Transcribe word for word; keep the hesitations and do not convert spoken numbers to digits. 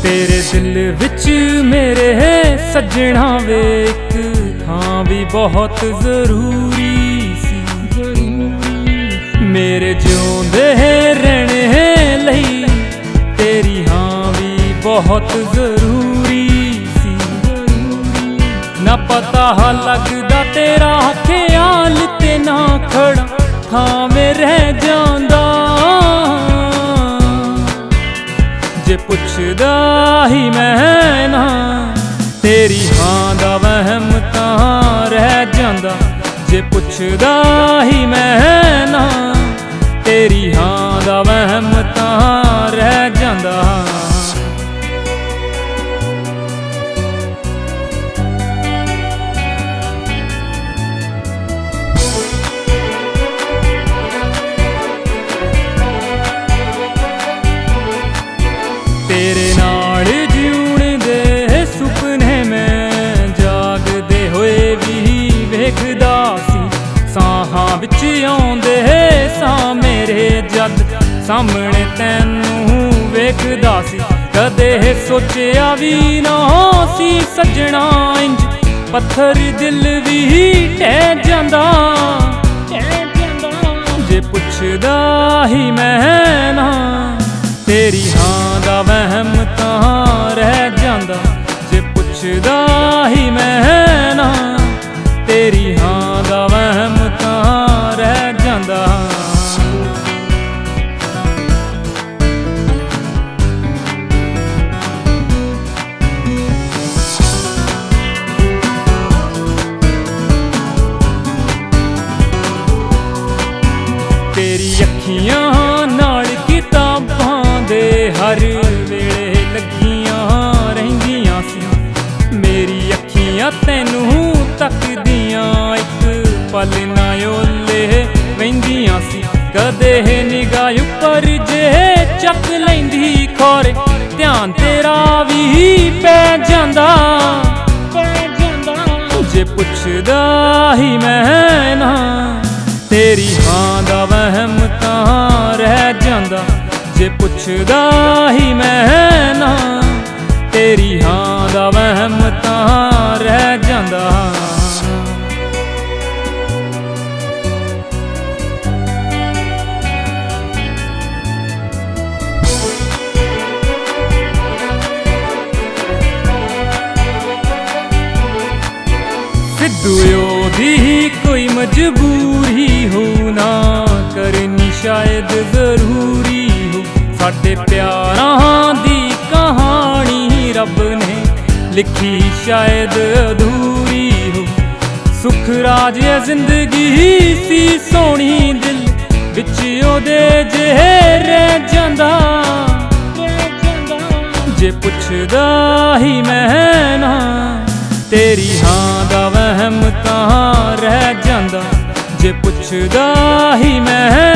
तेरे दिल विच मेरे सजना वे एक थां भी बहुत जरूरी सी। मेरे जिउंदे रहने लई तेरी हाँ भी बहुत जरूरी सी। ना पता लगदा तेरा ख्याल ते ना खड़ा थां में रह जांदा। जे पुछदा ही मैं ना तेरी हाँ दा वहम तां रह जांदा। जे पुछदा ही मैं ना तेरी हाँ दा वहम तां रह जांदा। तेरे नाल जीउण दे सुपने मैं जागदे होए भी वेखदा सी। साहां विच आउंदे सां मेरे जद सामने तैनूं वेखदा सी। कदे सोचिया भी ना सी सजना इंज पत्थर दिल भी टह जांदा। जे पुछदा ही मैं ना तेरी हाँ दा वहम तां रह जांदा। जे पुछदा ही मैं ना तेरी हाँ दा वहम तां रह जांदा। तेरी अखियां नाल किताबां दे हर वेले लगियां रहिंदियां सी। मेरी अखियां तैनूं तकदियां एक पल ना ओले वहिंदियां सी। कदे निगाह उपर जे चक लैंदी खोरे ध्यान तेरा भी पै जांदा। जे पुछदा ही मैं ना तेरी हाँ दा वहम तां रह जांदा। जे पुछदा ही मैं ना तेरी हाँ दा वहम तां रह जांदा। सिद्धू दी कोई मजबूरी हो ना करनी शायद जरूरी हो। साडे प्यारां दी कहानी रब ने लिखी शायद अधूरी हो। सुख राज है जिंदगी सी सोहनी दिल विच ओदे जे रह जांदा। जे पुछदा ही मैं ना तेरी हाँ दा वहम तां रह जांदा। जे पुछदा ही मैं